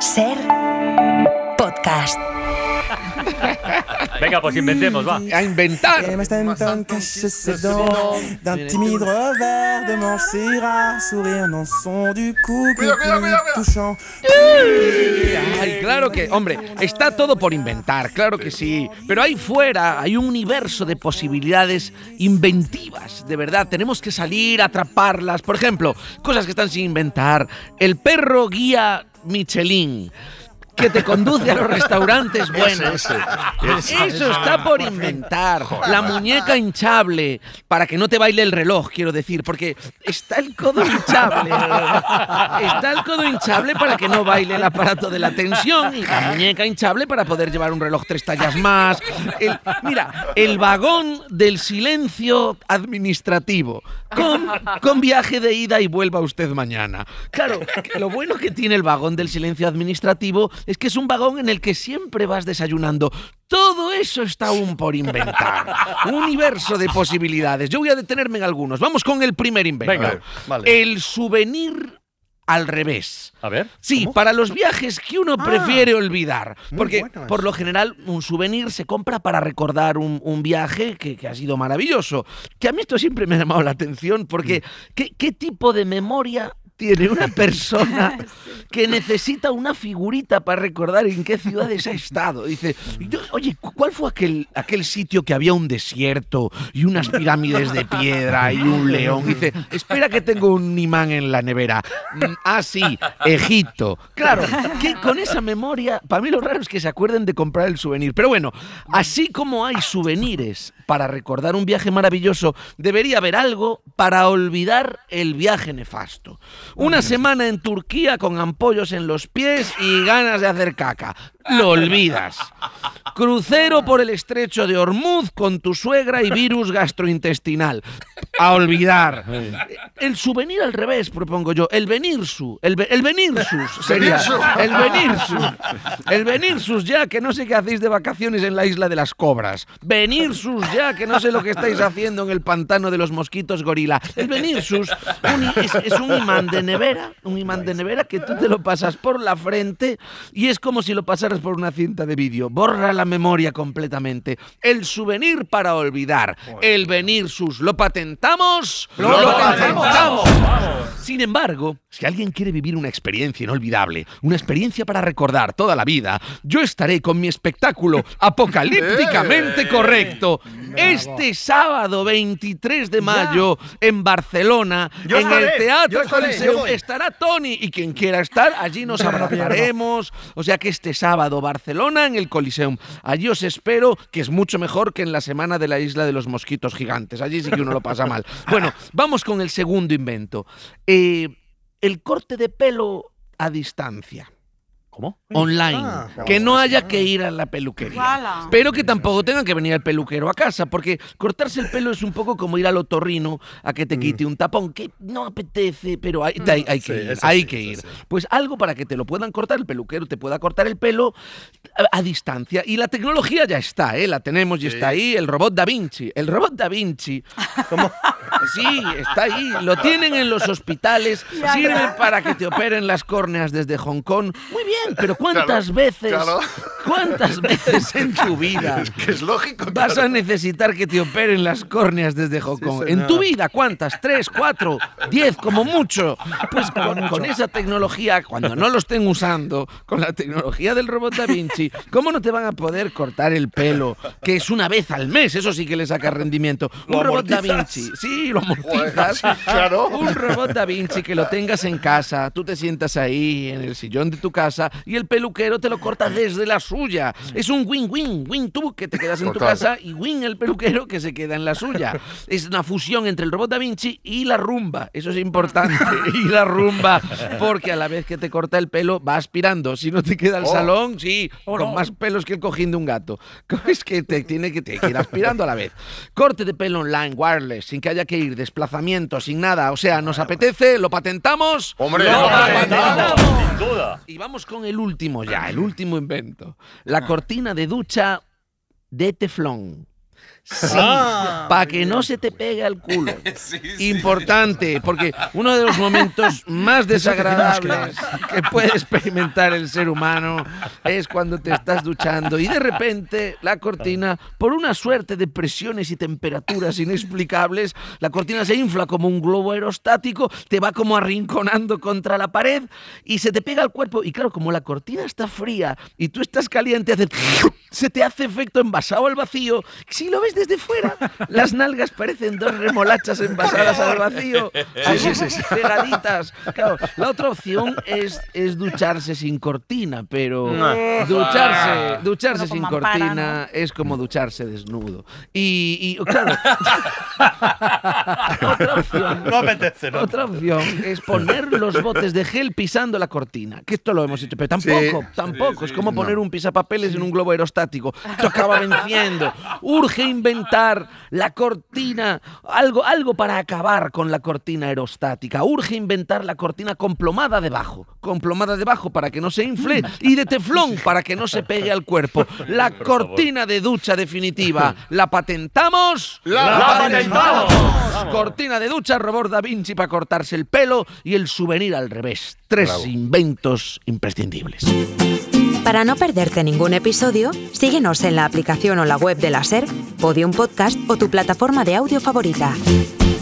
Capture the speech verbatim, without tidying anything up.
Ser podcast. Venga, pues inventemos, va. A inventar. Et Maston cache ses dents d'un timide revers de manche, c'est rare, sourire dans son du cou que plus touchant. Ay, claro que, hombre, está todo por inventar, claro que sí. Pero ahí fuera hay un universo de posibilidades inventivas, de verdad. Tenemos que salir a atraparlas. Por ejemplo, cosas que están sin inventar. El perro guía Michelin, que te conduce a los restaurantes buenos. Eso, eso, eso está por inventar. La muñeca hinchable, para que no te baile el reloj, quiero decir, porque está el codo hinchable. Está el codo hinchable para que no baile el aparato de la tensión, y la muñeca hinchable para poder llevar un reloj tres tallas más. El, mira, el vagón del silencio administrativo, con, con viaje de ida y vuelva usted mañana. Claro, lo bueno que tiene el vagón del silencio administrativo es que es un vagón en el que siempre vas desayunando. Todo eso está aún por inventar. Un universo de posibilidades. Yo voy a detenerme en algunos. Vamos con el primer invento. Venga, vale. El souvenir al revés. A ver. Sí, ¿cómo? Para los viajes que uno Ah, prefiere olvidar. Porque, bueno por lo general, un souvenir se compra para recordar un, un viaje que, que ha sido maravilloso. Que a mí esto siempre me ha llamado la atención, porque ¿qué, qué tipo de memoria tiene una persona que necesita una figurita para recordar en qué ciudades ha estado? Dice, yo, oye, ¿cuál fue aquel, aquel sitio que había un desierto y unas pirámides de piedra y un león? Dice, espera que tengo un imán en la nevera. Mm, ah, sí, Egipto. Claro, que con esa memoria, para mí lo raro es que se acuerden de comprar el souvenir. Pero bueno, así como hay souvenirs para recordar un viaje maravilloso, debería haber algo para olvidar el viaje nefasto. Una semana en Turquía con ampollos en los pies y ganas de hacer caca. Lo olvidas. Crucero por el estrecho de Hormuz con tu suegra y virus gastrointestinal. A olvidar. El souvenir al revés, propongo yo. El venirsu. El, el venirsus sería. El venirsus. El venirsus ya, que no sé qué hacéis de vacaciones en la isla de las cobras. Venirsus ya, que no sé lo que estáis haciendo en el pantano de los mosquitos gorila. El venirsus un, es, es un imán de nevera. Un imán de nevera que tú te lo pasas por la frente y es como si lo pasaras por una cinta de vídeo. Borra la memoria completamente. El souvenir para olvidar. El venirsus. ¿Lo patentamos? ¡Lo, ¡Lo patentamos! patentamos! Sin embargo, si alguien quiere vivir una experiencia inolvidable, una experiencia para recordar toda la vida, yo estaré con mi espectáculo apocalípticamente correcto este sábado veintitrés de mayo en Barcelona, Yo en estaré, el Teatro yo estaré, Coliseo. yo voy. Estará Tony y quien quiera estar, allí nos abrazaremos. O sea que este sábado Barcelona en el Coliseum. Allí os espero, que es mucho mejor que en la semana de la isla de los mosquitos gigantes. Allí sí que uno lo pasa mal. Bueno, vamos con el segundo invento. Eh, el corte de pelo a distancia. ¿Cómo? Online, Ah, que no haya que ir a la peluquería, Guala. pero que tampoco tenga que venir el peluquero a casa, porque cortarse el pelo es un poco como ir al otorrino a que te quite un tapón, que no apetece, pero hay, hay, hay que Sí, ir, eso hay sí, que ir. eso sí. Pues algo para que te lo puedan cortar, el peluquero te pueda cortar el pelo a, a distancia. Y la tecnología ya está, ¿eh? La tenemos y está ahí, el robot Da Vinci. El robot Da Vinci, ¿cómo? Sí, está ahí, lo tienen en los hospitales, sirve para que te operen las córneas desde Hong Kong. Muy bien, pero ¿cuántas veces, claro. cuántas veces en tu vida Que es lógico. vas claro. a necesitar que te operen las córneas desde Hong Kong? En tu vida, ¿cuántas? ¿Tres, cuatro, diez, como mucho? Pues con, con esa tecnología, cuando no lo estén usando, con la tecnología del robot Da Vinci, ¿cómo no te van a poder cortar el pelo? Que es una vez al mes, eso sí que le saca rendimiento. ¿Lo Un robot Da amortizas? Vinci, sí, lo amortizas. Joder, sí, claro. Un robot Da Vinci que lo tengas en casa, tú te sientas ahí en el sillón de tu casa y el peluquero te lo corta desde la suya. Es un win-win, win tú que te quedas en tu Total. casa y win el peluquero que se queda en la suya. Es una fusión entre el robot Da Vinci y la rumba, eso es importante. Y la rumba, porque a la vez que te corta el pelo va aspirando. Si no te queda el Oh. salón, sí, Oh, con no. más pelos que el cojín de un gato. Es que te tiene que, te, que ir aspirando a la vez. Corte de pelo online, wireless, sin que haya que ir, desplazamiento, sin nada. O sea, ¿nos apetece? ¿Lo patentamos? Hombre, ¡Lo lo patentamos! Sin duda. Y vamos con el último ya, el último invento. La cortina de ducha de teflón. Sí, Ah, para que no se te pegue al culo. Sí, sí. Importante, porque uno de los momentos más desagradables que puede experimentar el ser humano es cuando te estás duchando y de repente la cortina, por una suerte de presiones y temperaturas inexplicables, la cortina se infla como un globo aerostático, te va como arrinconando contra la pared y se te pega al cuerpo. Y claro, como la cortina está fría y tú estás caliente, hace... se te hace efecto envasado al vacío. Si lo ves desde fuera, las nalgas parecen dos remolachas envasadas al vacío, sí, sí, sí, sí. pegaditas. Claro, la otra opción es, es ducharse sin cortina, pero ducharse, ducharse Pero sin con mampara, cortina, ¿no? Es como ducharse desnudo. Y, y claro, otra opción, No apetece, ¿no? otra opción es poner los botes de gel pisando la cortina, que esto lo hemos hecho, pero tampoco, Sí, tampoco, sí, es sí, como no. poner un pisapapeles en un globo aerostático. Esto acaba venciendo. Urge inventar la cortina, algo, algo para acabar con la cortina aerostática. Urge inventar la cortina con plomada debajo, con plomada debajo para que no se infle y de teflón para que no se pegue al cuerpo. La cortina de ducha definitiva. ¿La patentamos? ¡La patentamos! Cortina de ducha, robot Da Vinci para cortarse el pelo y el souvenir al revés. Tres Bravo. inventos imprescindibles. Para no perderte ningún episodio, síguenos en la aplicación o la web de la SER, Podium Podcast o tu plataforma de audio favorita.